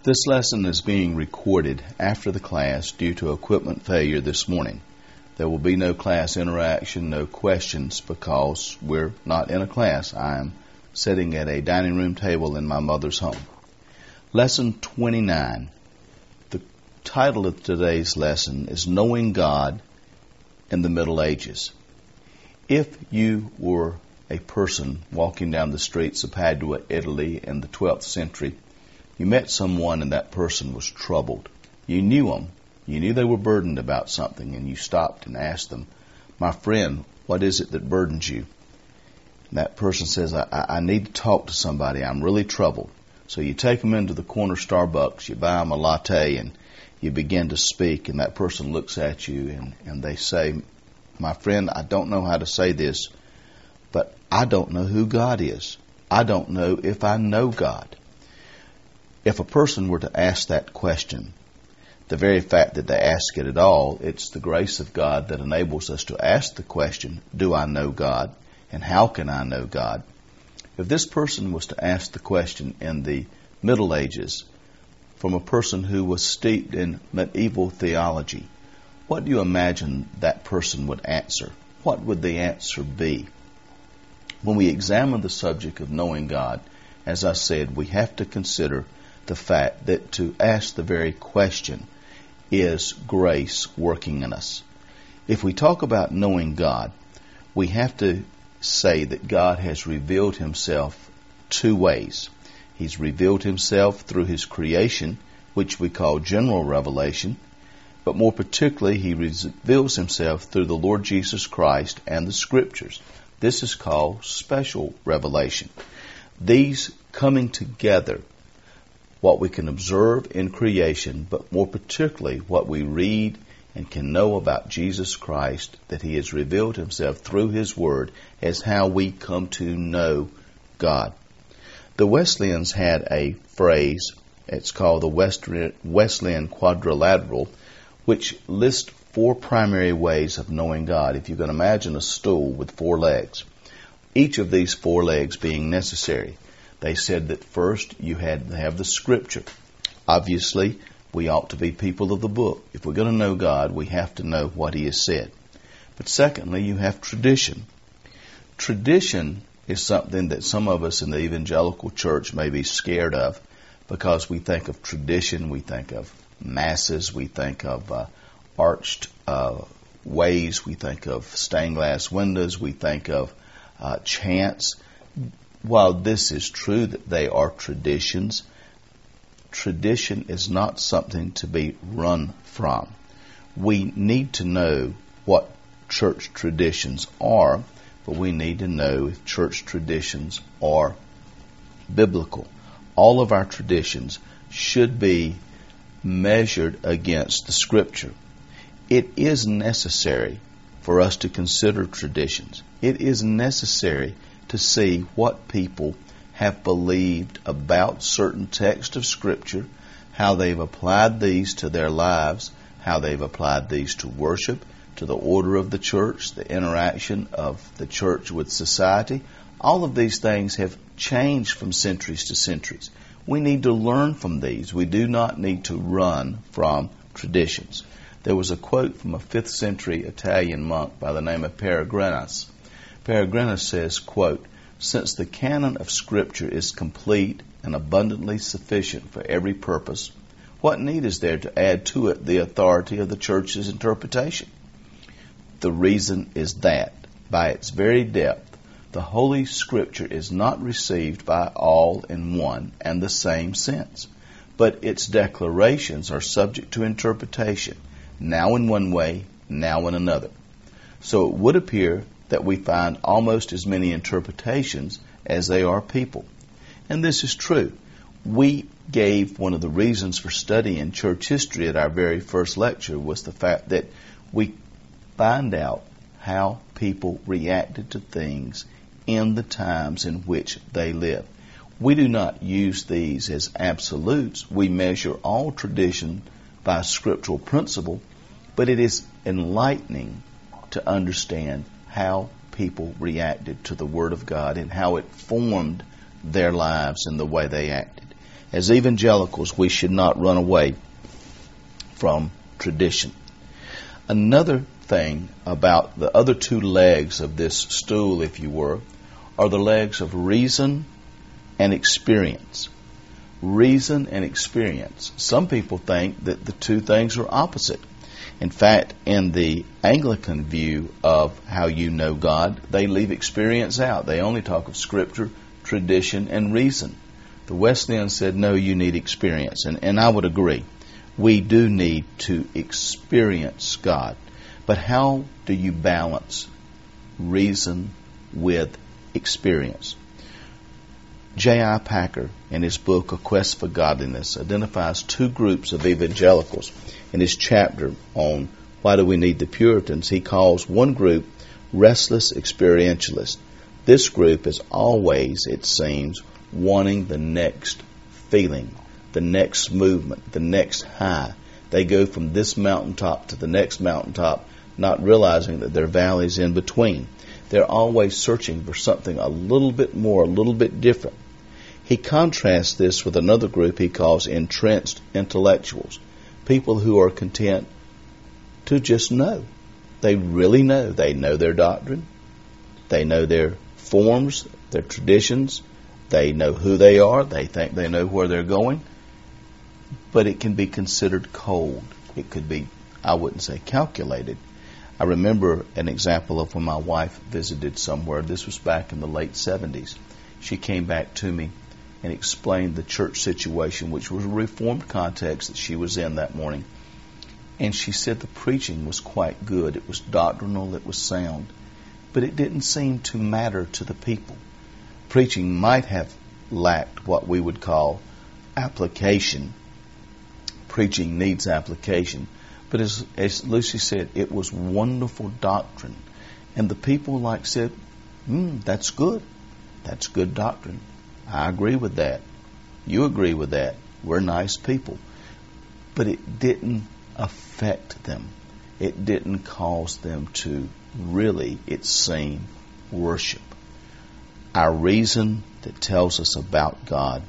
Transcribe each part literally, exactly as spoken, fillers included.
This lesson is being recorded after the class due to equipment failure this morning. There will be no class interaction, no questions, because we're not in a class. I am sitting at a dining room table in my mother's home. Lesson twenty-nine. The title of today's lesson is Knowing God in the Middle Ages. If you were a person walking down the streets of Padua, Italy in the twelfth century, you met someone and that person was troubled. You knew them. You knew they were burdened about something, and you stopped and asked them, "My friend, what is it that burdens you?" And that person says, I, I need to talk to somebody. I'm really troubled. So you take them into the corner Starbucks, you buy them a latte, and you begin to speak, and that person looks at you and, and they say, "My friend, I don't know how to say this, but I don't know who God is. I don't know if I know God." If a person were to ask that question, the very fact that they ask it at all, it's the grace of God that enables us to ask the question, do I know God? And how can I know God? If this person was to ask the question in the Middle Ages from a person who was steeped in medieval theology, what do you imagine that person would answer? What would the answer be? When we examine the subject of knowing God, as I said, we have to consider the fact that to ask the very question is grace working in us. If we talk about knowing God, we have to say that God has revealed himself two ways. He's revealed himself through his creation, which we call general revelation, but more particularly he reveals himself through the Lord Jesus Christ and the Scriptures. This is called special revelation. These coming together, what we can observe in creation, but more particularly what we read and can know about Jesus Christ, that he has revealed himself through his word, is how we come to know God. The Wesleyans had a phrase, it's called the Wesleyan Quadrilateral, which lists four primary ways of knowing God. If you can imagine a stool with four legs, each of these four legs being necessary. They said that first you had to have the Scripture. Obviously, we ought to be people of the book. If we're going to know God, we have to know what he has said. But secondly, you have tradition. Tradition is something that some of us in the evangelical church may be scared of, because we think of tradition, we think of masses, we think of uh, arched uh, ways, we think of stained glass windows, we think of uh, chants. While this is true that they are traditions, tradition is not something to be run from. We need to know what church traditions are, but we need to know if church traditions are biblical. All of our traditions should be measured against the Scripture. It is necessary for us to consider traditions. It is necessary to see what people have believed about certain texts of Scripture, how they've applied these to their lives, how they've applied these to worship, to the order of the church, the interaction of the church with society. All of these things have changed from centuries to centuries. We need to learn from these. We do not need to run from traditions. There was a quote from a fifth century Italian monk by the name of Peregrinus. Peregrinus says, quote, "Since the canon of Scripture is complete and abundantly sufficient for every purpose, what need is there to add to it the authority of the church's interpretation? The reason is that, by its very depth, the Holy Scripture is not received by all in one and the same sense, but its declarations are subject to interpretation, now in one way, now in another. So it would appear that we find almost as many interpretations as they are people." And this is true. We gave one of the reasons for studying church history at our very first lecture was the fact that we find out how people reacted to things in the times in which they live. We do not use these as absolutes. We measure all tradition by scriptural principle, but it is enlightening to understand how people reacted to the Word of God and how it formed their lives and the way they acted. As evangelicals, we should not run away from tradition. Another thing about the other two legs of this stool, if you were, are the legs of reason and experience. Reason and experience. Some people think that the two things are opposite. In fact, in the Anglican view of how you know God, they leave experience out. They only talk of Scripture, tradition, and reason. The Wesleyan said, no, you need experience. And, and I would agree. We do need to experience God. But how do you balance reason with experience? J I Packer, in his book, A Quest for Godliness, identifies two groups of evangelicals. In his chapter on Why Do We Need the Puritans, he calls one group restless experientialists. This group is always, it seems, wanting the next feeling, the next movement, the next high. They go from this mountaintop to the next mountaintop, not realizing that there are valleys in between. They're always searching for something a little bit more, a little bit different. He contrasts this with another group he calls entrenched intellectuals, people who are content to just know. They really know. They know their doctrine. They know their forms, their traditions. They know who they are. They think they know where they're going. But it can be considered cold. It could be, I wouldn't say calculated. I remember an example of when my wife visited somewhere. This was back in the late seventies. She came back to me and explained the church situation, which was a Reformed context that she was in that morning. And she said the preaching was quite good. It was doctrinal, it was sound. But it didn't seem to matter to the people. Preaching might have lacked what we would call application. Preaching needs application. But as, as Lucy said, it was wonderful doctrine. And the people like said, hmm, that's good. That's good doctrine. I agree with that. You agree with that. We're nice people. But it didn't affect them. It didn't cause them to really, it seemed, worship. Our reason that tells us about God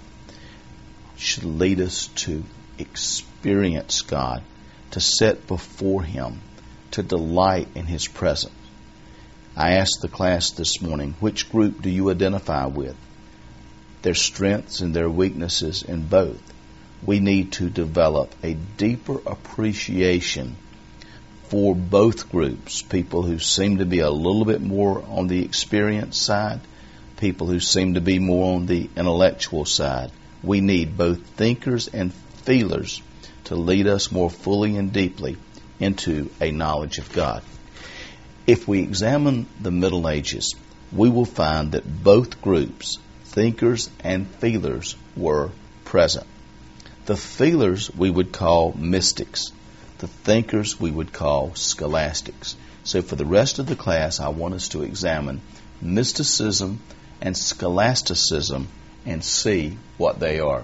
should lead us to experience God, to sit before Him, to delight in His presence. I asked the class this morning, which group do you identify with? Their strengths and their weaknesses in both. We need to develop a deeper appreciation for both groups, people who seem to be a little bit more on the experience side, people who seem to be more on the intellectual side. We need both thinkers and feelers to lead us more fully and deeply into a knowledge of God. If we examine the Middle Ages, we will find that both groups, thinkers and feelers, were present. The feelers we would call mystics. The thinkers we would call scholastics. So for the rest of the class, I want us to examine mysticism and scholasticism and see what they are.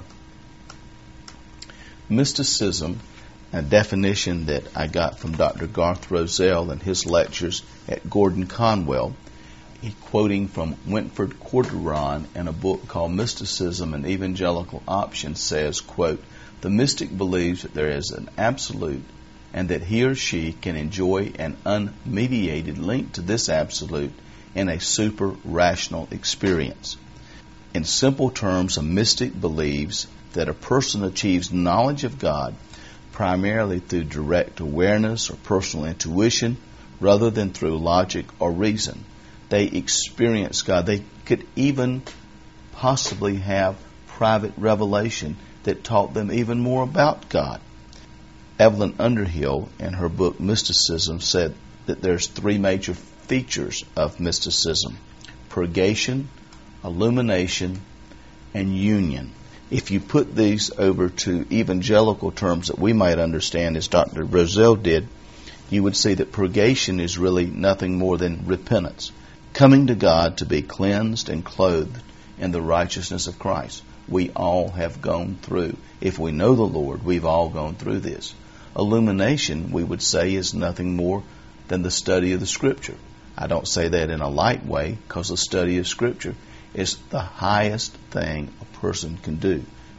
Mysticism, a definition that I got from Doctor Garth Roselle in his lectures at Gordon Conwell, he quoting from Wentford Corduron in a book called Mysticism and Evangelical Options, says, quote, "The mystic believes that there is an absolute and that he or she can enjoy an unmediated link to this absolute in a super-rational experience. In simple terms, a mystic believes that a person achieves knowledge of God primarily through direct awareness or personal intuition rather than through logic or reason. They experience God. They could even possibly have private revelation that taught them even more about God." Evelyn Underhill, in her book Mysticism, said that there's three major features of mysticism: purgation, illumination, and union. If you put these over to evangelical terms that we might understand, as Doctor Roselle did, you would see that purgation is really nothing more than repentance, coming to God to be cleansed and clothed in the righteousness of Christ. We all have gone through. If we know the Lord, we've all gone through this. Illumination, we would say, is nothing more than the study of the Scripture. I don't say that in a light way, because the study of Scripture is the highest thing a person can do.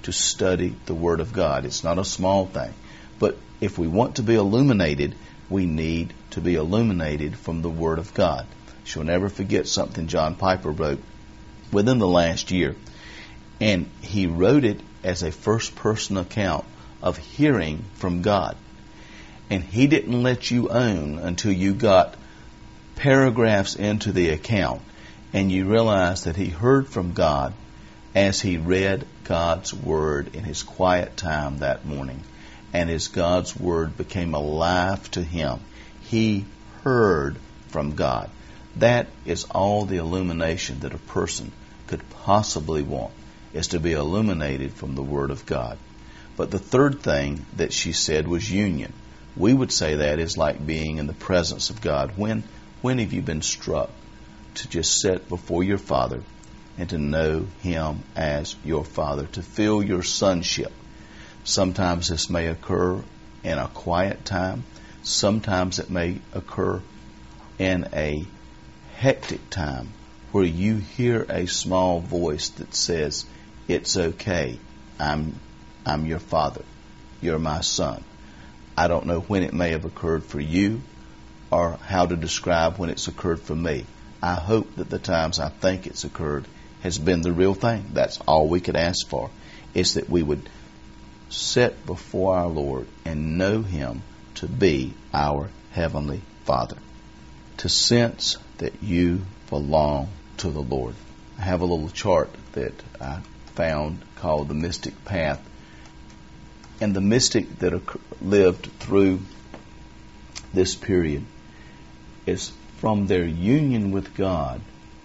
to study the Word of God. It's not a small thing. But if we want to be illuminated, we need to be illuminated from the Word of God. She'll never forget something John Piper wrote within the last year. And he wrote it as a first-person account of hearing from God. And he didn't let you own until you got paragraphs into the account and you realized that he heard from God as he read God's Word in his quiet time that morning. And as God's Word became alive to him, he heard from God. That is all the illumination that a person could possibly want, is to be illuminated from the Word of God. But the third thing that she said was union. We would say that is like being in the presence of God. When, when have you been struck to just sit before your Father and to know Him as your Father, to feel your sonship? Sometimes this may occur in a quiet time. Sometimes it may occur in a hectic time where you hear a small voice that says, "It's okay. I'm, I'm your Father. You're my son." I don't know when it may have occurred for you or how to describe when it's occurred for me. I hope that the times I think it's occurred has been the real thing. That's all we could ask for, is that we would sit before our Lord and know Him to be our Heavenly Father, to sense that you belong to the Lord. I have a little chart that I found called the Mystic Path. And the mystic that lived through this period is from their union with God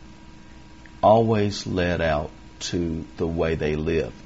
always led out to the way they lived.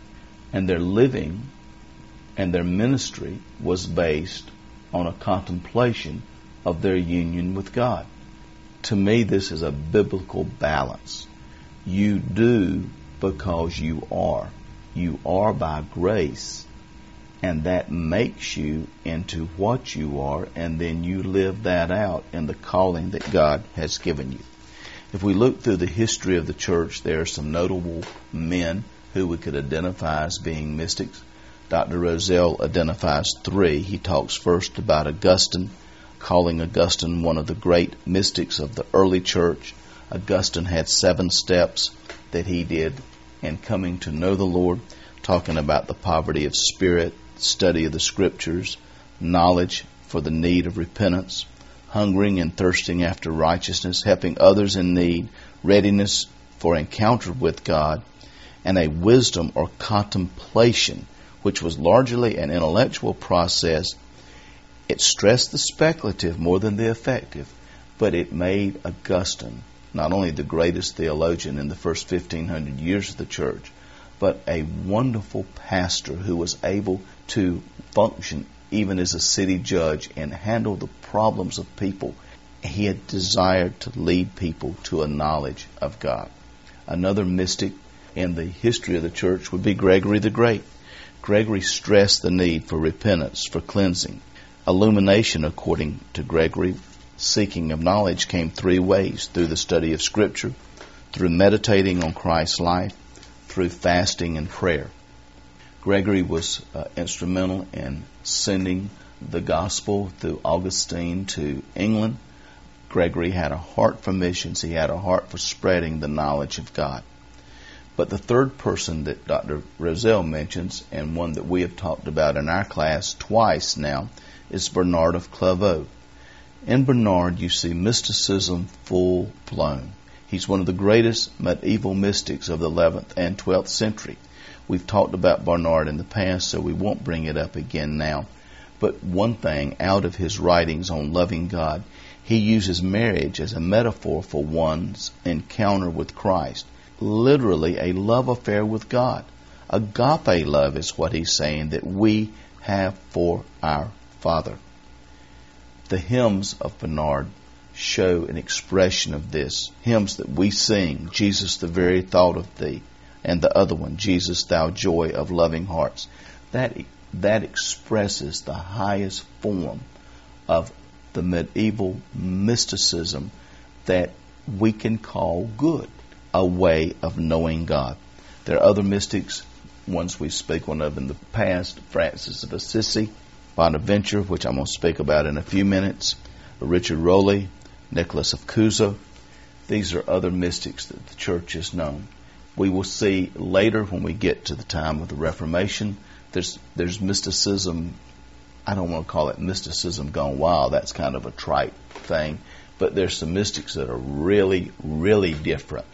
And their living and their ministry was based on a contemplation of their union with God. To me, this is a biblical balance. You do because you are. You are by grace. And that makes you into what you are, and then you live that out in the calling that God has given you. If we look through the history of the church, there are some notable men who we could identify as being mystics. Doctor Roselle identifies three. He talks first about Augustine, calling Augustine one of the great mystics of the early church. Augustine had seven steps that he did in coming to know the Lord, talking about the poverty of spirit, study of the Scriptures, knowledge for the need of repentance, hungering and thirsting after righteousness, helping others in need, readiness for encounter with God, and a wisdom or contemplation, which was largely an intellectual process. It stressed the speculative more than the effective, but it made Augustine not only the greatest theologian in the first fifteen hundred years of the church, but a wonderful pastor who was able to function even as a city judge and handle the problems of people. He had desired to lead people to a knowledge of God. Another mystic in the history of the church would be Gregory the Great. Gregory stressed the need for repentance, for cleansing. Illumination, according to Gregory, seeking of knowledge came three ways: through the study of Scripture, through meditating on Christ's life, through fasting and prayer. Gregory was uh, instrumental in sending the gospel through Augustine to England. Gregory had a heart for missions. He had a heart for spreading the knowledge of God. But the third person that Doctor Roselle mentions, and one that we have talked about in our class twice now, is Bernard of Clairvaux. In Bernard, you see mysticism full blown. He's one of the greatest medieval mystics of the eleventh and twelfth century. We've talked about Bernard in the past, so we won't bring it up again now. But one thing, out of his writings on loving God, he uses marriage as a metaphor for one's encounter with Christ. Literally a love affair with God. Agape love is what he's saying that we have for our Father. The hymns of Bernard show an expression of this. Hymns that we sing, Jesus, the very thought of Thee, and the other one, Jesus, Thou joy of loving hearts. That, that expresses the highest form of the medieval mysticism that we can call good, a way of knowing God. There are other mystics ones we've spoken of in the past, Francis of Assisi, Bonaventure, which I'm going to speak about in a few minutes, Richard Rowley, Nicholas of Cusa. These are other mystics that the church has known. We will see later when we get to the time of the Reformation, there's there's mysticism. I don't want to call it mysticism gone wild. That's kind of a trite thing. But there's some mystics that are really, really different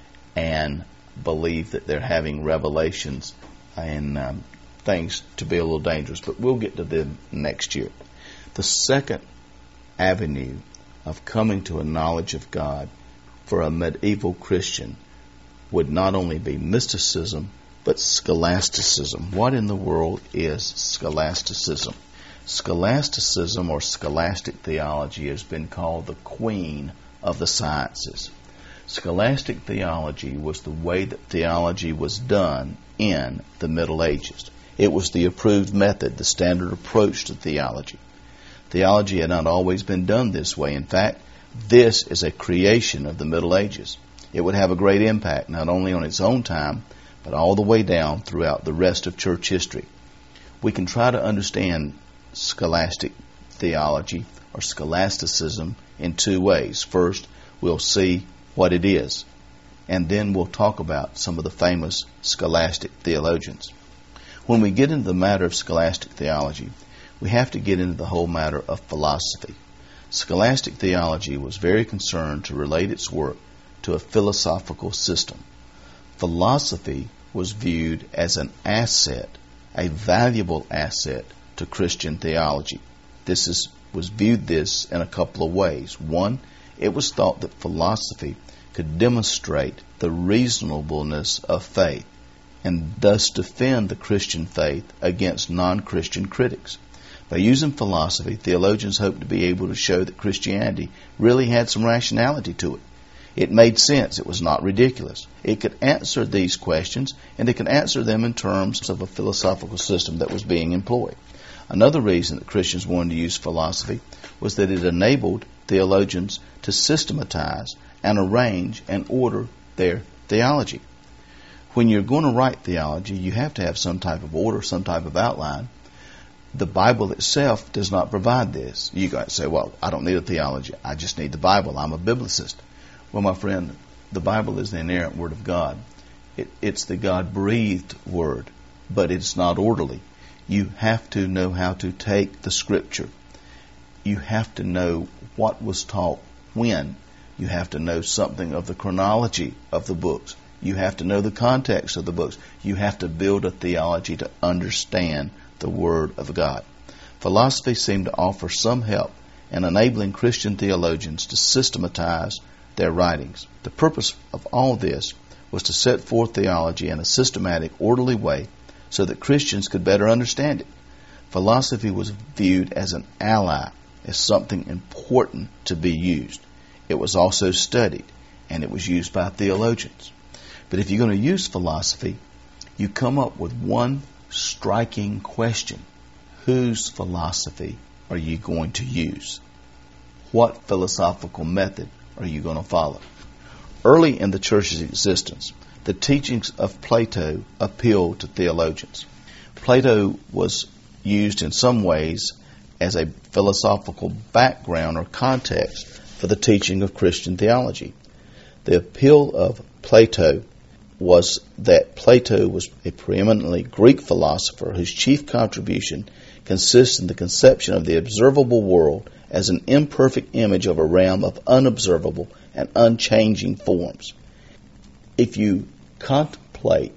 and believe that they're having revelations and um, things to be a little dangerous. But we'll get to them next year. The second avenue of coming to a knowledge of God for a medieval Christian would not only be mysticism, but scholasticism. What in the world is scholasticism? Scholasticism, or scholastic theology, has been called the queen of the sciences. Scholastic theology was the way that theology was done in the Middle Ages. It was the approved method, the standard approach to theology. Theology had not always been done this way. In fact, this is a creation of the Middle Ages. It would have a great impact not only on its own time, but all the way down throughout the rest of church history. We can try to understand scholastic theology or scholasticism in two ways. First, we'll see what it is, and then we'll talk about some of the famous scholastic theologians. When we get into the matter of scholastic theology, we have to get into the whole matter of philosophy. Scholastic theology was very concerned to relate its work to a philosophical system. Philosophy was viewed as an asset, a valuable asset to Christian theology. This is, was viewed this in a couple of ways. One, it was thought that philosophy could demonstrate the reasonableness of faith and thus defend the Christian faith against non-Christian critics. By using philosophy, theologians hoped to be able to show that Christianity really had some rationality to it. It made sense. It was not ridiculous. It could answer these questions, and it could answer them in terms of a philosophical system that was being employed. Another reason that Christians wanted to use philosophy was that it enabled theologians to systematize and arrange and order their theology. When you're going to write theology, you have to have some type of order, some type of outline. The Bible itself does not provide this. You guys say, well, I don't need a theology. I just need the Bible. I'm a biblicist. Well, my friend, the Bible is the inerrant Word of God. It, it's the God-breathed Word, but it's not orderly. You have to know how to take the Scripture. You have to know what was taught when. You have to know something of the chronology of the books. You have to know the context of the books. You have to build a theology to understand the Word of God. Philosophy seemed to offer some help in enabling Christian theologians to systematize their writings. The purpose of all this was to set forth theology in a systematic, orderly way so that Christians could better understand it. Philosophy was viewed as an ally, as something important to be used. It was also studied, and it was used by theologians. But if you're going to use philosophy, you come up with one striking question. Whose philosophy are you going to use? What philosophical method are you going to follow? Early in the church's existence, the teachings of Plato appealed to theologians. Plato was used in some ways as a philosophical background or context for the teaching of Christian theology. The appeal of Plato was that Plato was a preeminently Greek philosopher whose chief contribution consists in the conception of the observable world as an imperfect image of a realm of unobservable and unchanging forms. If you contemplate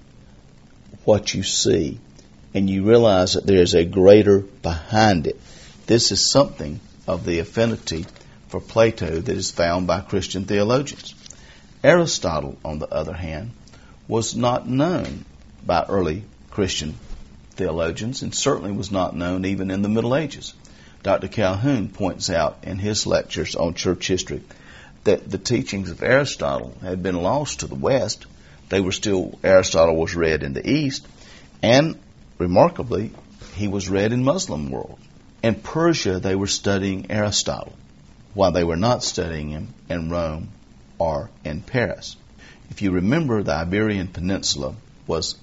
what you see and you realize that there is a greater behind it, this is something of the affinity for Plato that is found by Christian theologians. Aristotle, on the other hand, was not known by early Christian theologians and certainly was not known even in the Middle Ages. Doctor Calhoun points out in his lectures on church history that the teachings of Aristotle had been lost to the West. They were still, Aristotle was read in the East, and remarkably, he was read in Muslim world. In Persia, they were studying Aristotle, while they were not studying him in Rome or in Paris. If you remember, the Iberian Peninsula was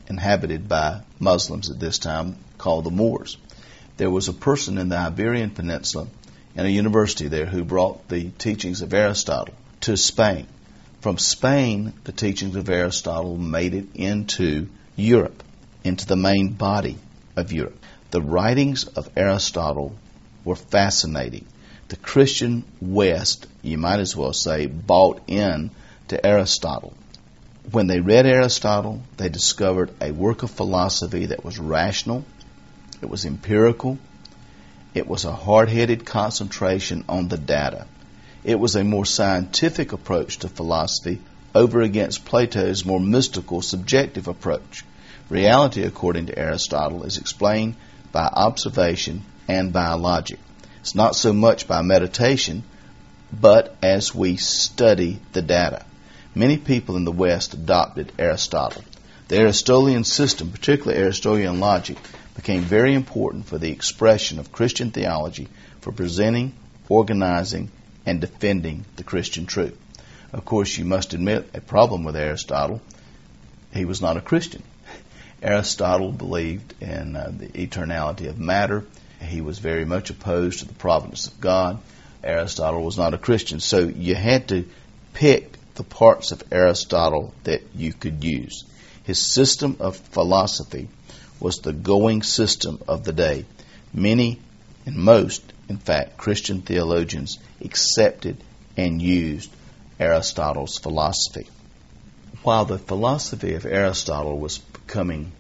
inhabited by Muslims at this time called the Moors. There was a person in the Iberian Peninsula and a university there who brought the teachings of Aristotle to Spain. From Spain, the teachings of Aristotle made it into Europe, into the main body of Europe. The writings of Aristotle were fascinating. The Christian West, you might as well say, bought in to Aristotle. When they read Aristotle, they discovered a work of philosophy that was rational, it was empirical, it was a hard-headed concentration on the data. It was a more scientific approach to philosophy over against Plato's more mystical, subjective approach. Reality, according to Aristotle, is explained by observation and by logic. It's not so much by meditation, but as we study the data. Many people in the West adopted Aristotle. The Aristotelian system, particularly Aristotelian logic, became very important for the expression of Christian theology, for presenting, organizing, and defending the Christian truth. Of course, you must admit a problem with Aristotle. He was not a Christian. Aristotle believed in uh, the eternality of matter. He was very much opposed to the providence of God. Aristotle was not a Christian, so you had to pick the parts of Aristotle that you could use. His system of philosophy was the going system of the day. Many, and most, in fact, Christian theologians accepted and used Aristotle's philosophy. While the philosophy of Aristotle was becoming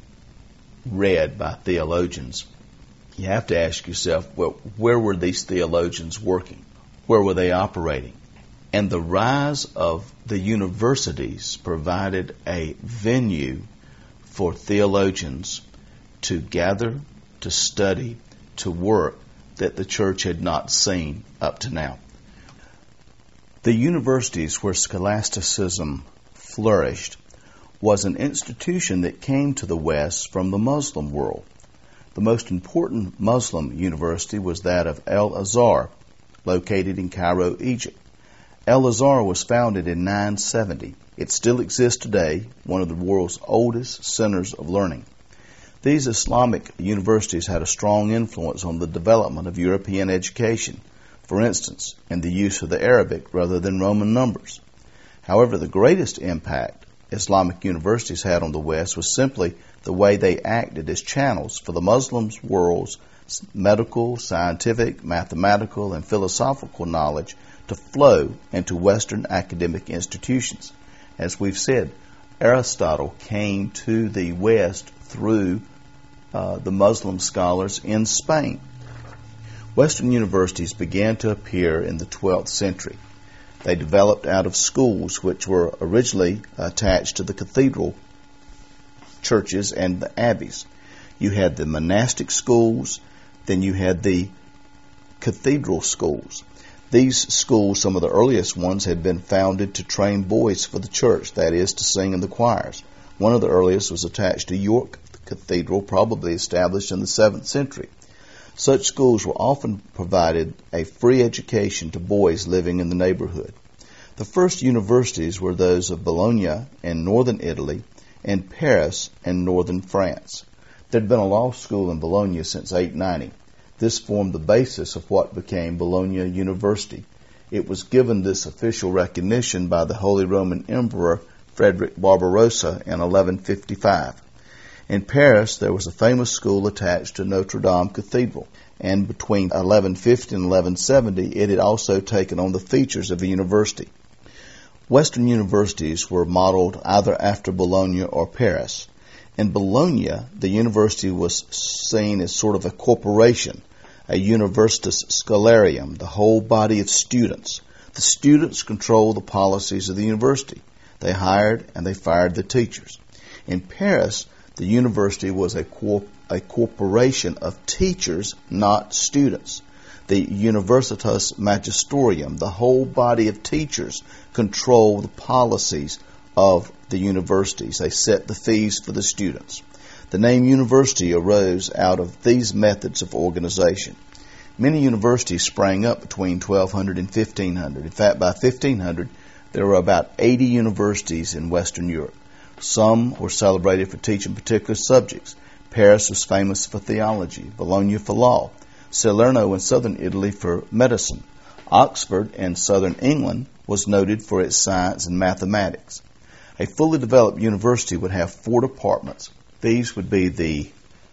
read by theologians, you have to ask yourself, well, where were these theologians working? Where were they operating? And the rise of the universities provided a venue for theologians to gather, to study, to work that the church had not seen up to now. The universities where scholasticism flourished was an institution that came to the West from the Muslim world. The most important Muslim university was that of Al-Azhar, located in Cairo, Egypt. Al-Azhar was founded in nine seventy. It still exists today, one of the world's oldest centers of learning. These Islamic universities had a strong influence on the development of European education, for instance, in the use of the Arabic rather than Roman numbers. However, the greatest impact Islamic universities had on the West was simply the way they acted as channels for the Muslim world's medical, scientific, mathematical, and philosophical knowledge to flow into Western academic institutions. As we've said, Aristotle came to the West through uh, the Muslim scholars in Spain. Western universities began to appear in the twelfth century. They developed out of schools which were originally attached to the cathedral churches and the abbeys. You had the monastic schools, then you had the cathedral schools. These schools, some of the earliest ones, had been founded to train boys for the church, that is, to sing in the choirs. One of the earliest was attached to York Cathedral, probably established in the seventh century. Such schools were often provided a free education to boys living in the neighborhood. The first universities were those of Bologna in northern Italy and Paris in northern France. There had been a law school in Bologna since eight ninety. This formed the basis of what became Bologna University. It was given this official recognition by the Holy Roman Emperor Frederick Barbarossa in eleven fifty-five. In Paris, there was a famous school attached to Notre Dame Cathedral, and between eleven fifty and eleven seventy, it had also taken on the features of a university. Western universities were modeled either after Bologna or Paris. In Bologna, the university was seen as sort of a corporation, a universitas scholarium, the whole body of students. The students controlled the policies of the university. They hired and they fired the teachers. In Paris, the university was a, corp- a corporation of teachers, not students. The Universitas Magisterium, the whole body of teachers, controlled the policies of the universities. They set the fees for the students. The name university arose out of these methods of organization. Many universities sprang up between twelve hundred and fifteen hundred. In fact, by fifteen hundred, there were about eighty universities in Western Europe. Some were celebrated for teaching particular subjects. Paris was famous for theology, Bologna for law, Salerno in southern Italy for medicine. Oxford in southern England was noted for its science and mathematics. A fully developed university would have four departments. These would be the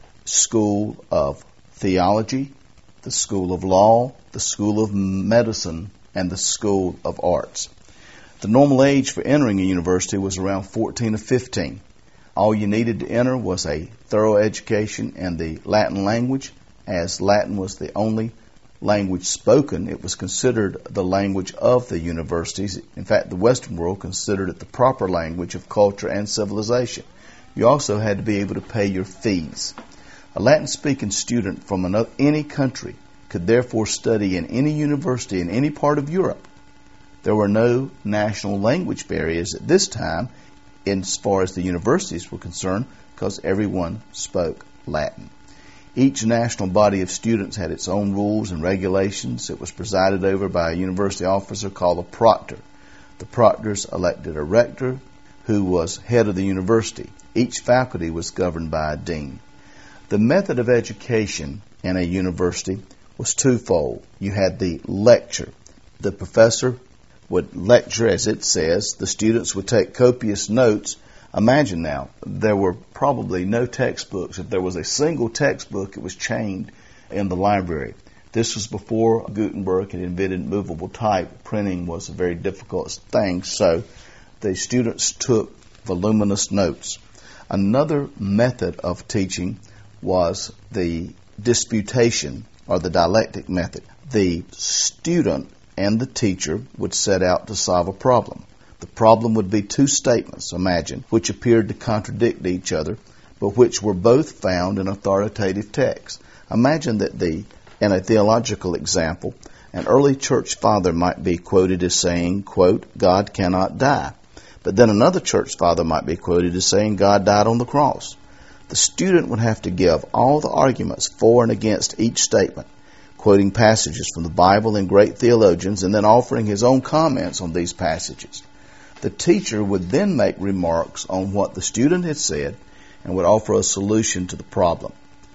School of Theology, the School of Law, the School of Medicine, and the School of Arts. The normal age for entering a university was around fourteen or fifteen. All you needed to enter was a thorough education in the Latin language. As Latin was the only language spoken, it was considered the language of the universities. In fact, the Western world considered it the proper language of culture and civilization. You also had to be able to pay your fees. A Latin-speaking student from another, any country could therefore study in any university in any part of Europe. There were no national language barriers at this time as far as the universities were concerned, because everyone spoke Latin. Each national body of students had its own rules and regulations. It was presided over by a university officer called a proctor. The proctors elected a rector who was head of the university. Each faculty was governed by a dean. The method of education in a university was twofold. You had the lecture. The professor would lecture, as it says. The students would take copious notes. Imagine now, there were probably no textbooks. If there was a single textbook, it was chained in the library. This was before Gutenberg had invented movable type. Printing was a very difficult thing, so the students took voluminous notes. Another method of teaching was the disputation, or the dialectic method. The student and the teacher would set out to solve a problem. The problem would be two statements, imagine, which appeared to contradict each other, but which were both found in authoritative texts. Imagine that the, in a theological example, an early church father might be quoted as saying, quote, God cannot die. But then another church father might be quoted as saying, God died on the cross. The student would have to give all the arguments for and against each statement, quoting passages from the Bible and great theologians, and then offering his own comments on these passages. The teacher would then make remarks on what the student had said and would offer a solution to the problem.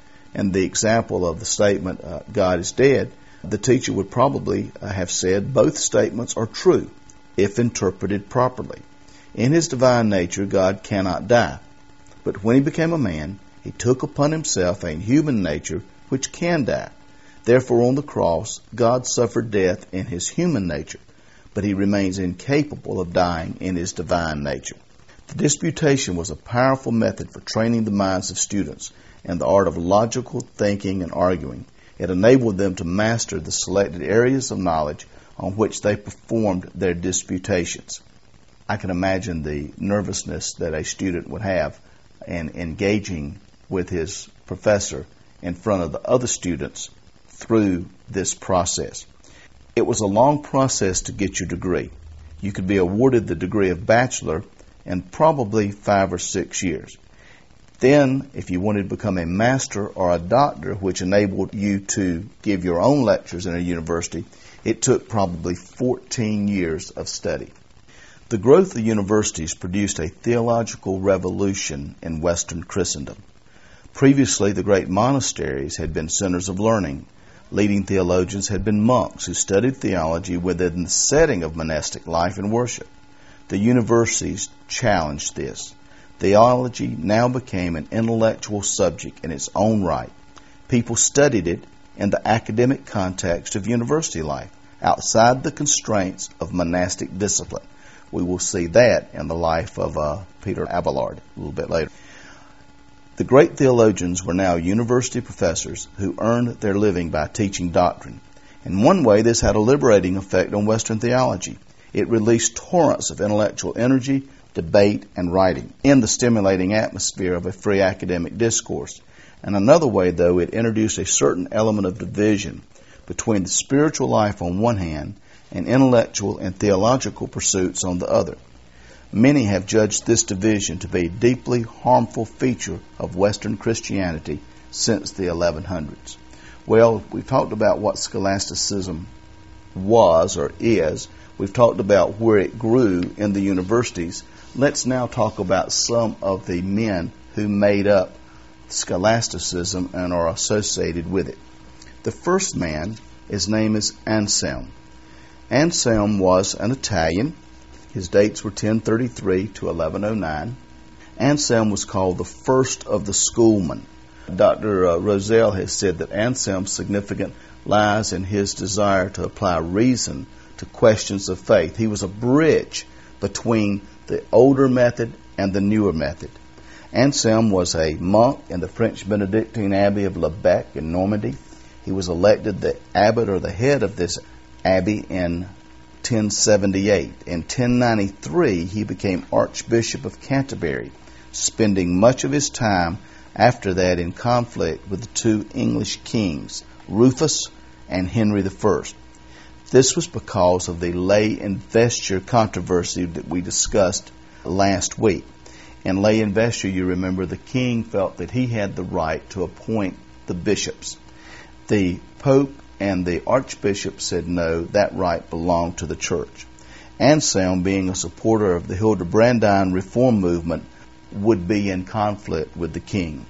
In the example of the statement, uh, God is dead, the teacher would probably uh, have said both statements are true if interpreted properly. In his divine nature, God cannot die. But when he became a man, he took upon himself a human nature which can die. Therefore, on the cross, God suffered death in his human nature, but he remains incapable of dying in his divine nature. The disputation was a powerful method for training the minds of students in the art of logical thinking and arguing. It enabled them to master the selected areas of knowledge on which they performed their disputations. I can imagine the nervousness that a student would have in engaging with his professor in front of the other students through this process. It was a long process to get your degree. You could be awarded the degree of bachelor in probably five or six years. Then, if you wanted to become a master or a doctor, which enabled you to give your own lectures in a university, it took probably fourteen years of study. The growth of universities produced a theological revolution in Western Christendom. Previously, the great monasteries had been centers of learning. Leading theologians had been monks who studied theology within the setting of monastic life and worship. The universities challenged this. Theology now became an intellectual subject in its own right. People studied it in the academic context of university life, outside the constraints of monastic discipline. We will see that in the life of uh, Peter Abelard a little bit later. The great theologians were now university professors who earned their living by teaching doctrine. In one way, this had a liberating effect on Western theology. It released torrents of intellectual energy, debate, and writing in the stimulating atmosphere of a free academic discourse. In another way, though, it introduced a certain element of division between the spiritual life on one hand and intellectual and theological pursuits on the other. Many have judged this division to be a deeply harmful feature of Western Christianity since the eleven hundreds. Well, we've talked about what scholasticism was or is. We've talked about where it grew in the universities. Let's now talk about some of the men who made up scholasticism and are associated with it. The first man, his name is Anselm. Anselm was an Italian. His dates were ten thirty-three to eleven oh nine. Anselm was called the first of the schoolmen. Doctor Uh, Roselle has said that Anselm's significance lies in his desire to apply reason to questions of faith. He was a bridge between the older method and the newer method. Anselm was a monk in the French Benedictine Abbey of Lebec in Normandy. He was elected the abbot or the head of this abbey in ten seventy-eight. In ten ninety-three, he became Archbishop of Canterbury, spending much of his time after that in conflict with the two English kings, Rufus and Henry the First. This was because of the lay investiture controversy that we discussed last week. In lay investiture, you remember, the king felt that he had the right to appoint the bishops. The Pope and the Archbishop said no, that right belonged to the church. Anselm, being a supporter of the Hildebrandine reform movement, would be in conflict with the king.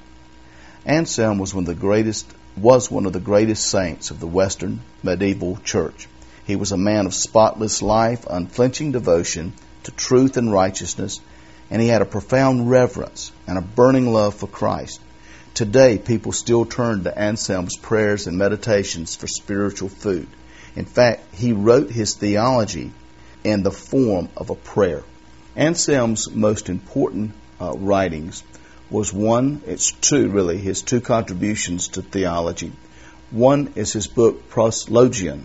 Anselm was one of the greatest was one of the greatest saints of the Western medieval church. He was a man of spotless life, unflinching devotion to truth and righteousness, and he had a profound reverence and a burning love for Christ. Today, people still turn to Anselm's prayers and meditations for spiritual food. In fact, he wrote his theology in the form of a prayer. Anselm's most important uh, writings was one, it's two really, his two contributions to theology. One is his book Proslogion.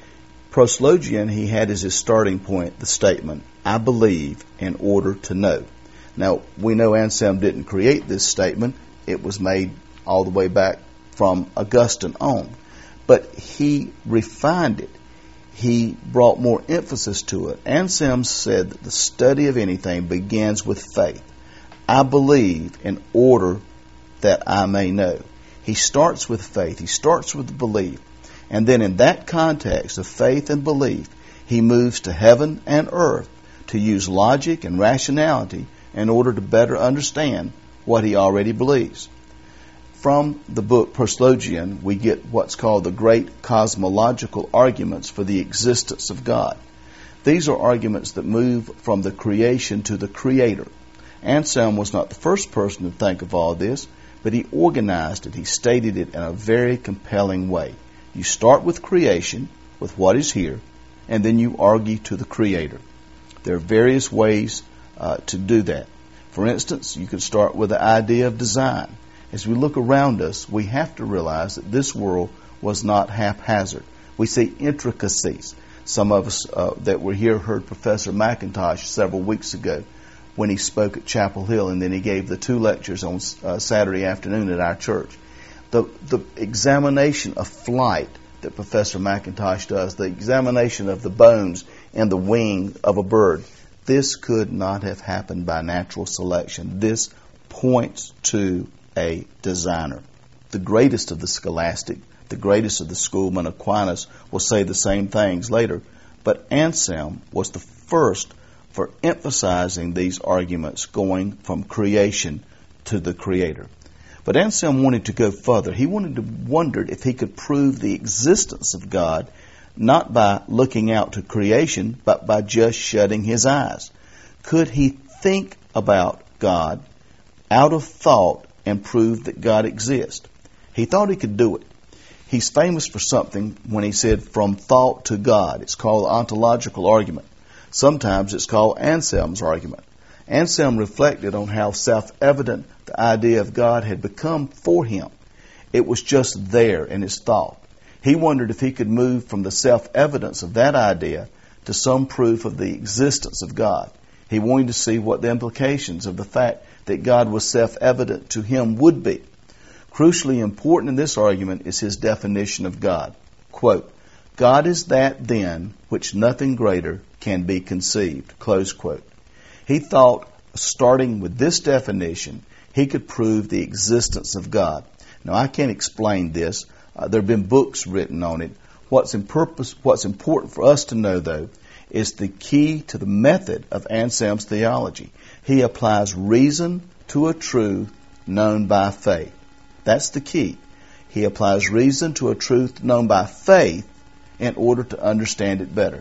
Proslogion, he had as his starting point the statement, I believe in order to know. Now, we know Anselm didn't create this statement. It was made all the way back from Augustine on. But he refined it. He brought more emphasis to it. Anselm said that the study of anything begins with faith. I believe in order that I may know. He starts with faith. He starts with belief. And then in that context of faith and belief, he moves to heaven and earth to use logic and rationality in order to better understand what he already believes. From the book Proslogion, we get what's called the great cosmological arguments for the existence of God. These are arguments that move from the creation to the creator. Anselm was not the first person to think of all this, but he organized it. He stated it in a very compelling way. You start with creation, with what is here, and then you argue to the creator. There are various ways uh, to do that. For instance, you could start with the idea of design. As we look around us, we have to realize that this world was not haphazard. We see intricacies. Some of us uh, that were here heard Professor McIntosh several weeks ago when he spoke at Chapel Hill, and then he gave the two lectures on uh, Saturday afternoon at our church. The, the examination of flight that Professor McIntosh does, the examination of the bones and the wing of a bird, this could not have happened by natural selection. This points to a designer. The greatest of the scholastic, the greatest of the schoolmen, Aquinas, will say the same things later. But Anselm was the first for emphasizing these arguments going from creation to the creator. But Anselm wanted to go further. He wanted to wondered if he could prove the existence of God not by looking out to creation, but by just shutting his eyes. Could he think about God out of thought and prove that God exists? He thought he could do it. He's famous for something when he said, from thought to God. It's called the ontological argument. Sometimes it's called Anselm's argument. Anselm reflected on how self-evident the idea of God had become for him. It was just there in his thought. He wondered if he could move from the self-evidence of that idea to some proof of the existence of God. He wanted to see what the implications of the fact that God was self-evident to him would be. Crucially important in this argument is his definition of God. Quote, God is that then which nothing greater can be conceived. Close quote. He thought, starting with this definition, he could prove the existence of God. Now, I can't explain this. Uh, there have been books written on it. What's, in purpose, what's important for us to know, though, is the key to the method of Anselm's theology. He applies reason to a truth known by faith. That's the key. He applies reason to a truth known by faith in order to understand it better.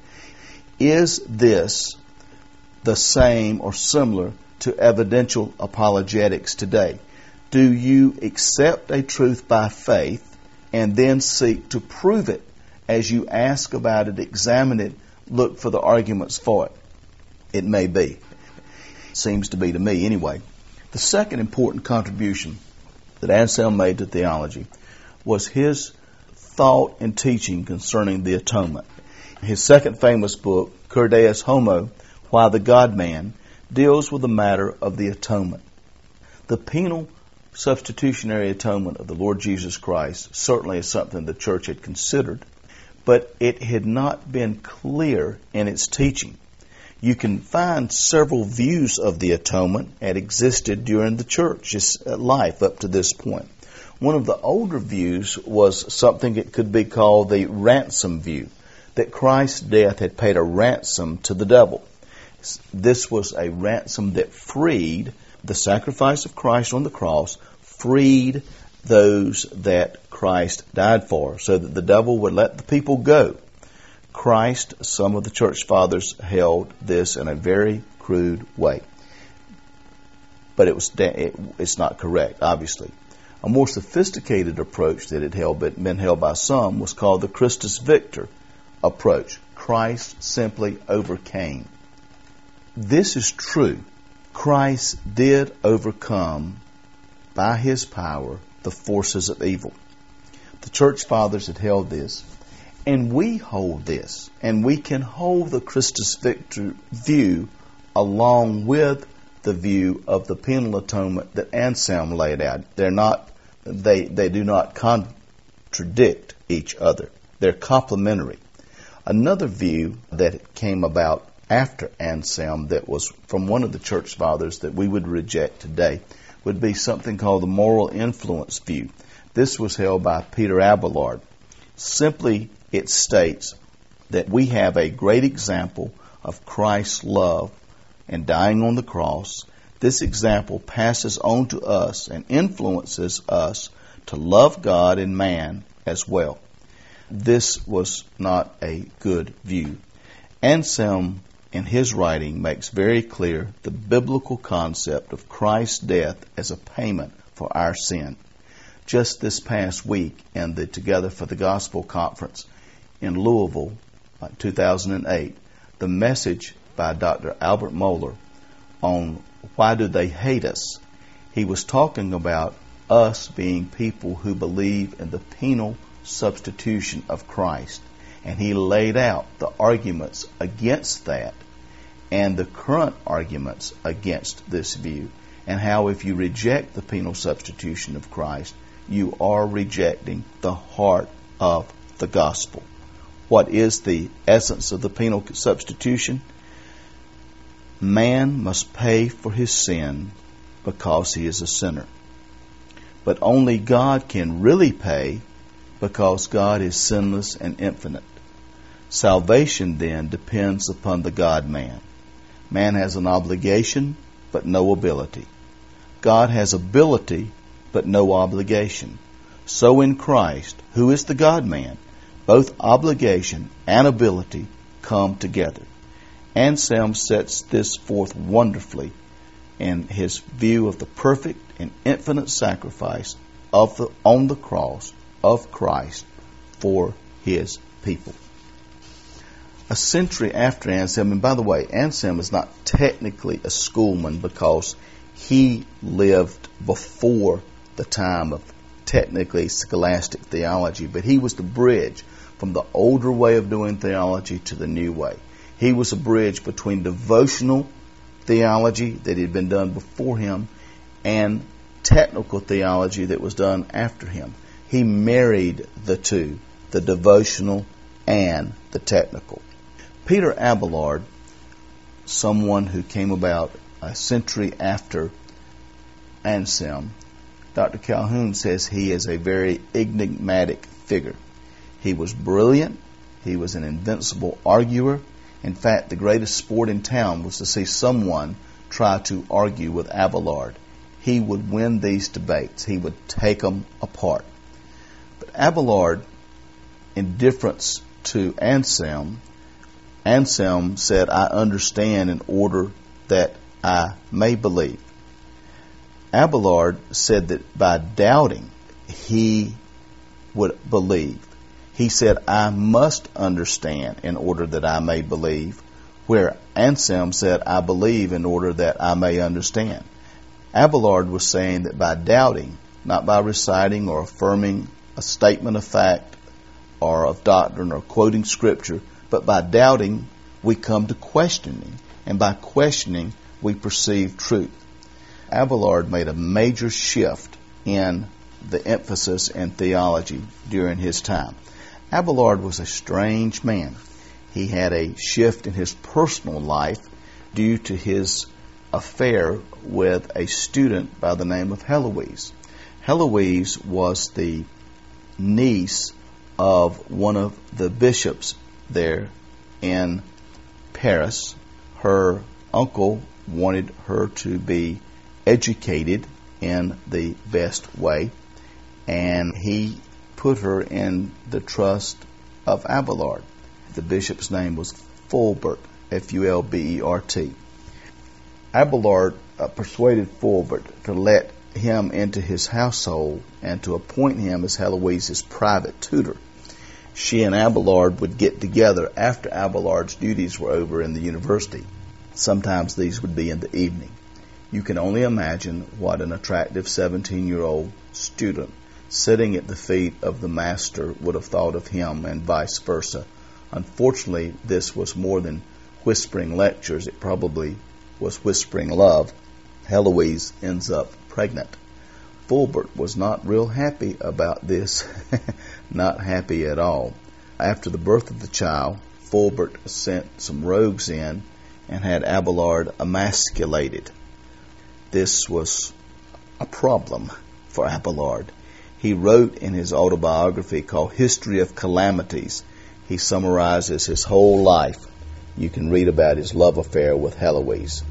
Is this the same or similar to evidential apologetics today? Do you accept a truth by faith and then seek to prove it as you ask about it, examine it, look for the arguments for it? It may be. Seems to be to me anyway. The second important contribution that Anselm made to theology was his thought and teaching concerning the atonement. His second famous book, Cur Deus Homo, Why the God-Man, deals with the matter of the atonement. The penal substitutionary atonement of the Lord Jesus Christ certainly is something the church had considered, but it had not been clear in its teaching. You can find several views of the atonement that existed during the church's life up to this point. One of the older views was something that could be called the ransom view, that Christ's death had paid a ransom to the devil. This was a ransom that freed the sacrifice of Christ on the cross, freed those that Christ died for, so that the devil would let the people go. Christ, some of the church fathers held this in a very crude way. But it was it, it's not correct, obviously. A more sophisticated approach that had held, been held by some was called the Christus Victor approach. Christ simply overcame. This is true. Christ did overcome, by his power, the forces of evil. The church fathers had held this, and we hold this, and we can hold the Christus Victor view along with the view of the penal atonement that Anselm laid out. They're not, they, they do not contradict each other. They're complementary. Another view that came about after Anselm that was from one of the church fathers that we would reject today would be something called the moral influence view. This was held by Peter Abelard. Simply, it states that we have a great example of Christ's love and dying on the cross. This example passes on to us and influences us to love God and man as well. This was not a good view. Anselm, in his writing, makes very clear the biblical concept of Christ's death as a payment for our sin. Just this past week in the Together for the Gospel conference in Louisville, like two thousand eight, the message by Doctor Albert Mohler on why do they hate us, he was talking about us being people who believe in the penal substitution of Christ. And he laid out the arguments against that and the current arguments against this view, and how if you reject the penal substitution of Christ, you are rejecting the heart of the gospel. What is the essence of the penal substitution? Man must pay for his sin because he is a sinner. But only God can really pay because God is sinless and infinite. Salvation then depends upon the God-man. Man has an obligation, but no ability. God has ability, but no obligation. So in Christ, who is the God-man, both obligation and ability come together. Anselm sets this forth wonderfully in his view of the perfect and infinite sacrifice of the, on the cross of Christ for his people. A century after Anselm, and by the way, Anselm is not technically a schoolman because he lived before the time of technically scholastic theology, but he was the bridge from the older way of doing theology to the new way. He was a bridge between devotional theology that had been done before him and technical theology that was done after him. He married the two, the devotional and the technical. Peter Abelard, someone who came about a century after Anselm, Doctor Calhoun says he is a very enigmatic figure. He was brilliant. He was an invincible arguer. In fact, the greatest sport in town was to see someone try to argue with Abelard. He would win these debates. He would take them apart. But Abelard, in difference to Anselm, Anselm said, I understand in order that I may believe. Abelard said that by doubting, he would believe. He said, I must understand in order that I may believe, where Anselm said, I believe in order that I may understand. Abelard was saying that by doubting, not by reciting or affirming a statement of fact or of doctrine or quoting Scripture, but by doubting, we come to questioning, and by questioning, we perceive truth. Abelard made a major shift in the emphasis in theology during his time. Abelard was a strange man. He had a shift in his personal life due to his affair with a student by the name of Heloise. Heloise was the niece of one of the bishops there in Paris. Her uncle wanted her to be educated in the best way, and he put her in the trust of Abelard. The bishop's name was Fulbert, F U L B E R T. Abelard uh, persuaded Fulbert to let him into his household and to appoint him as Heloise's private tutor. She and Abelard would get together after Abelard's duties were over in the university. Sometimes these would be in the evening. You can only imagine what an attractive seventeen-year-old student sitting at the feet of the master would have thought of him, and vice versa. Unfortunately, this was more than whispering lectures. It probably was whispering love. Heloise ends up pregnant. Fulbert was not real happy about this, not happy at all. After the birth of the child, Fulbert sent some rogues in and had Abelard emasculated. This was a problem for Abelard. He wrote in his autobiography called History of Calamities. He summarizes his whole life. You can read about his love affair with Heloise.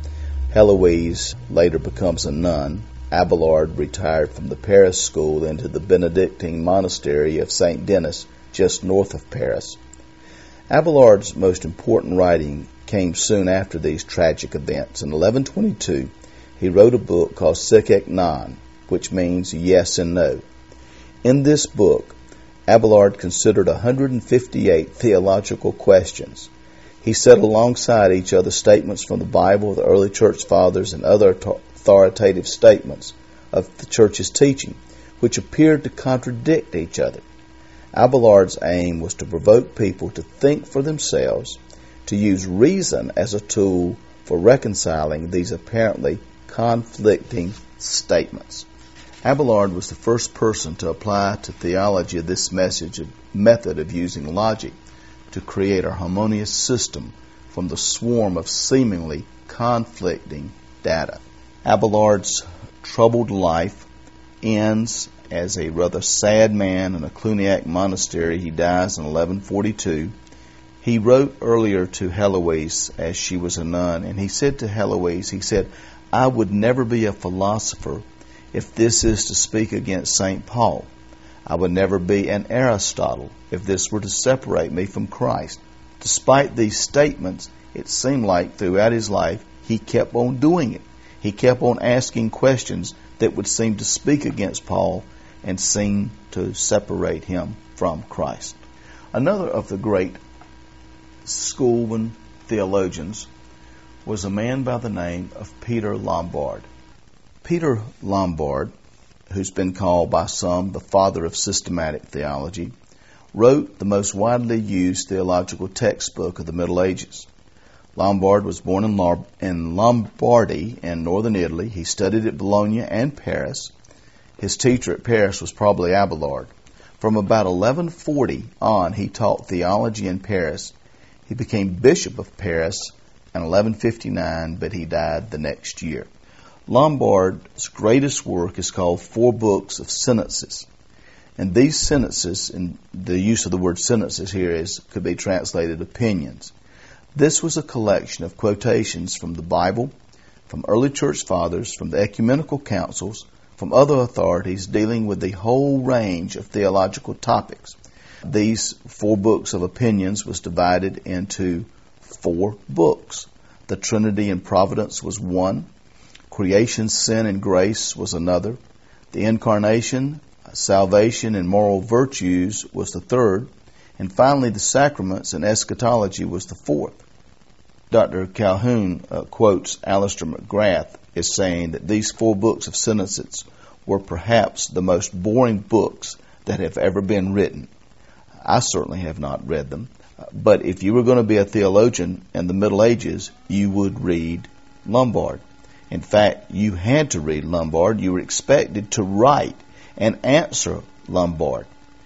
Heloise later becomes a nun. Abelard retired from the Paris school into the Benedictine monastery of Saint Denis, just north of Paris. Abelard's most important writing came soon after these tragic events. In eleven twenty-two, he wrote a book called Sic et Non, which means yes and no. In this book, Abelard considered one hundred fifty-eight theological questions. He set alongside each other statements from the Bible, the early church fathers, and other authoritative statements of the church's teaching, which appeared to contradict each other. Abelard's aim was to provoke people to think for themselves, to use reason as a tool for reconciling these apparently conflicting statements. Abelard was the first person to apply to theology this message, method of using logic to create a harmonious system from the swarm of seemingly conflicting data. Abelard's troubled life ends as a rather sad man in a Cluniac monastery. He dies in eleven forty-two. He wrote earlier to Heloise as she was a nun, and he said to Heloise, he said, I would never be a philosopher if this is to speak against Saint Paul. I would never be an Aristotle if this were to separate me from Christ. Despite these statements, it seemed like throughout his life he kept on doing it. He kept on asking questions that would seem to speak against Paul and seem to separate him from Christ. Another of the great schoolmen theologians was a man by the name of Peter Lombard. Peter Lombard, who's been called by some the father of systematic theology, wrote the most widely used theological textbook of the Middle Ages. Lombard was born in, Lar- in Lombardy in northern Italy. He studied at Bologna and Paris. His teacher at Paris was probably Abelard. From about eleven forty on, he taught theology in Paris. He became bishop of Paris in eleven fifty-nine, but he died the next year. Lombard's greatest work is called Four Books of Sentences. And these sentences, and the use of the word sentences here is could be translated opinions. This was a collection of quotations from the Bible, from early church fathers, from the ecumenical councils, from other authorities dealing with the whole range of theological topics. These four books of opinions was divided into four books. The Trinity and Providence was one. Creation, Sin, and Grace was another. The Incarnation, Salvation, and Moral Virtues was the third. And finally, the Sacraments and Eschatology was the fourth. Doctor Calhoun uh, quotes Alistair McGrath as saying that these four books of sentences were perhaps the most boring books that have ever been written. I certainly have not read them. But if you were going to be a theologian in the Middle Ages, you would read Lombard. In fact, you had to read Lombard. You were expected to write and answer Lombard.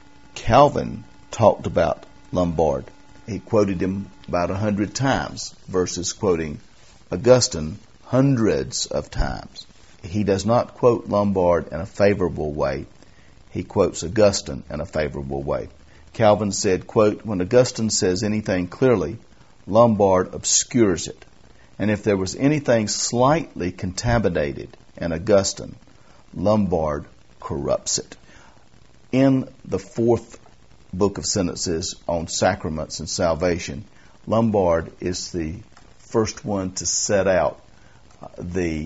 Calvin talked about Lombard. He quoted him about a hundred times versus quoting Augustine hundreds of times. He does not quote Lombard in a favorable way. He quotes Augustine in a favorable way. Calvin said, quote, when Augustine says anything clearly, Lombard obscures it. And if there was anything slightly contaminated in Augustine, Lombard corrupts it. In the fourth book of sentences on sacraments and salvation, Lombard is the first one to set out the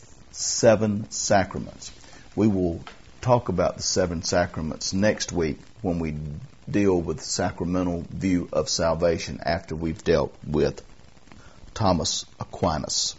seven sacraments. We will talk about the seven sacraments next week when we deal with the sacramental view of salvation after we've dealt with Thomas Aquinas.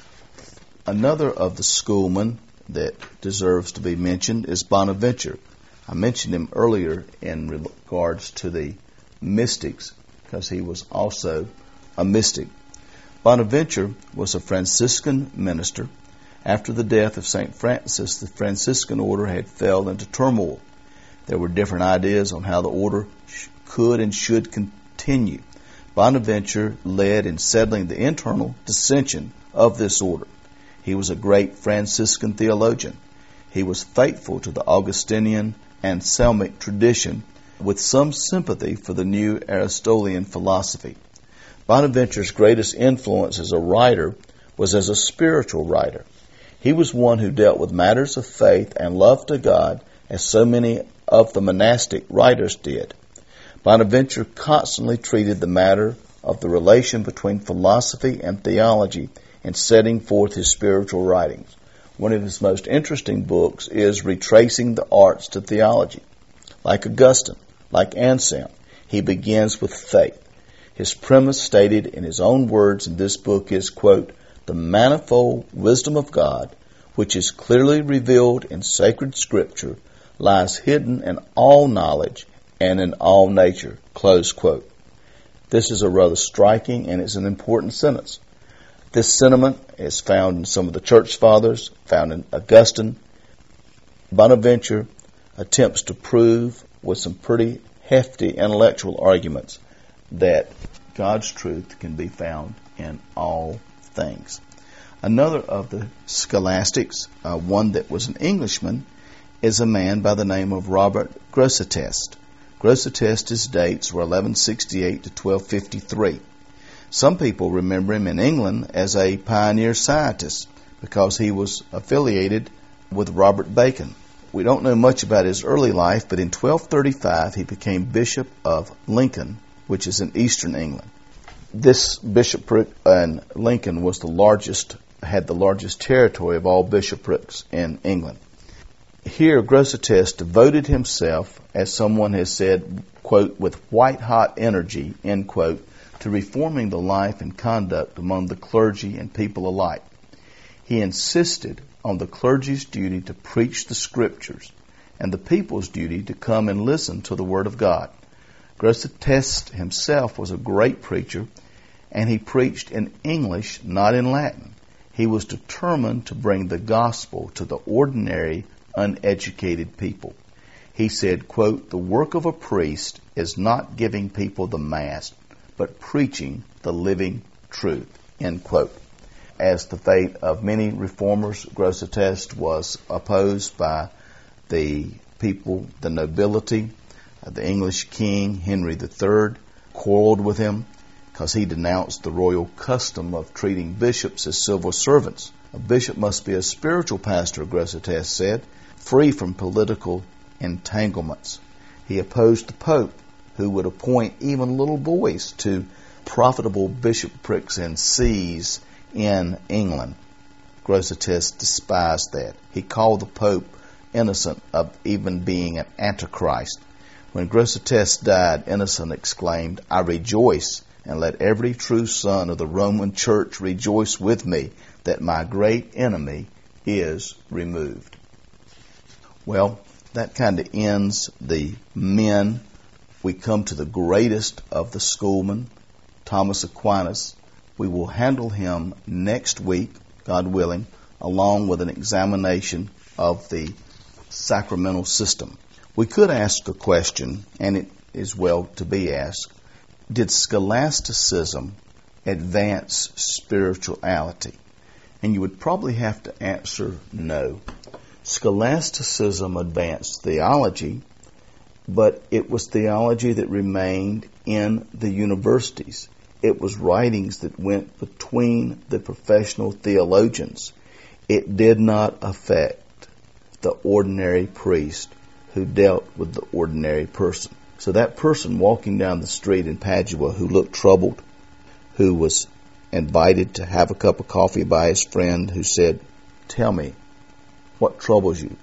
Another of the schoolmen that deserves to be mentioned is Bonaventure. I mentioned him earlier in regards to the mystics because he was also a mystic. Bonaventure was a Franciscan minister. After the death of Saint Francis, the Franciscan order had fell into turmoil. There were different ideas on how the order sh- could and should continue. Bonaventure led in settling the internal dissension of this order. He was a great Franciscan theologian. He was faithful to the Augustinian and Psalmic tradition with some sympathy for the new Aristotelian philosophy. Bonaventure's greatest influence as a writer was as a spiritual writer. He was one who dealt with matters of faith and love to God as so many of the monastic writers did. Bonaventure constantly treated the matter of the relation between philosophy and theology in setting forth his spiritual writings. One of his most interesting books is Retracing the Arts to Theology. Like Augustine, like Anselm, he begins with faith. His premise stated in his own words in this book is, quote, the manifold wisdom of God, which is clearly revealed in sacred scripture, lies hidden in all knowledge and in all nature, close quote. This is a rather striking and it's an important sentence. This sentiment is found in some of the church fathers, found in Augustine. Bonaventure attempts to prove with some pretty hefty intellectual arguments that God's truth can be found in all things. Another of the scholastics, uh, one that was an Englishman, is a man by the name of Robert Grosseteste. Grosseteste's dates were eleven sixty-eight to twelve fifty-three. Some people remember him in England as a pioneer scientist because he was affiliated with Robert Bacon. We don't know much about his early life, but in twelve thirty-five he became Bishop of Lincoln, which is in eastern England. This bishopric in Lincoln was the largest, had the largest territory of all bishoprics in England. Here, Grosseteste devoted himself, as someone has said, quote, with white-hot energy, end quote, to reforming the life and conduct among the clergy and people alike. He insisted on the clergy's duty to preach the Scriptures and the people's duty to come and listen to the Word of God. Grosseteste himself was a great preacher, and he preached in English, not in Latin. He was determined to bring the gospel to the ordinary, uneducated people. He said, quote, the work of a priest is not giving people the Mass, but preaching the living truth, end quote. As the fate of many reformers, Grosseteste was opposed by the people, the nobility. The English king, Henry the Third, quarreled with him. because he denounced the royal custom of treating bishops as civil servants. A bishop must be a spiritual pastor, Grosseteste said, free from political entanglements. He opposed the Pope, who would appoint even little boys to profitable bishoprics and sees in England. Grosseteste despised that. He called the Pope Innocent of even being an antichrist. When Grosseteste died, Innocent exclaimed, "I rejoice, and let every true son of the Roman Church rejoice with me, that my great enemy is removed." Well, that kind of ends the men. We come to the greatest of the schoolmen, Thomas Aquinas. We will handle him next week, God willing, along with an examination of the sacramental system. We could ask a question, and it is well to be asked. Did scholasticism advance spirituality? And you would probably have to answer no. Scholasticism advanced theology, but it was theology that remained in the universities. It was writings that went between the professional theologians. It did not affect the ordinary priest who dealt with the ordinary person. So that person walking down the street in Padua who looked troubled, who was invited to have a cup of coffee by his friend who said, "Tell me, what troubles you?"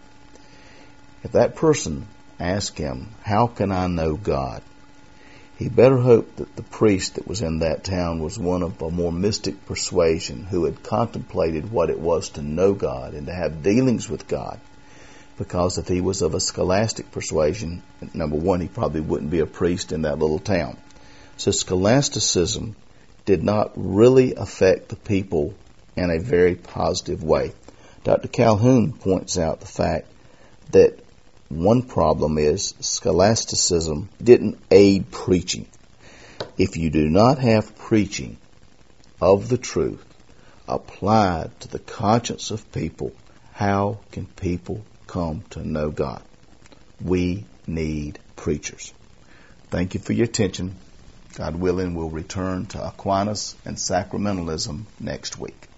If that person asked him, "How can I know God?" he better hope that the priest that was in that town was one of a more mystic persuasion who had contemplated what it was to know God and to have dealings with God. Because if he was of a scholastic persuasion, number one, he probably wouldn't be a priest in that little town. So scholasticism did not really affect the people in a very positive way. Doctor Calhoun points out the fact that one problem is scholasticism didn't aid preaching. If you do not have preaching of the truth applied to the conscience of people, how can people come to know God? We need preachers. Thank you for your attention. God willing, we'll return to Aquinas and sacramentalism next week.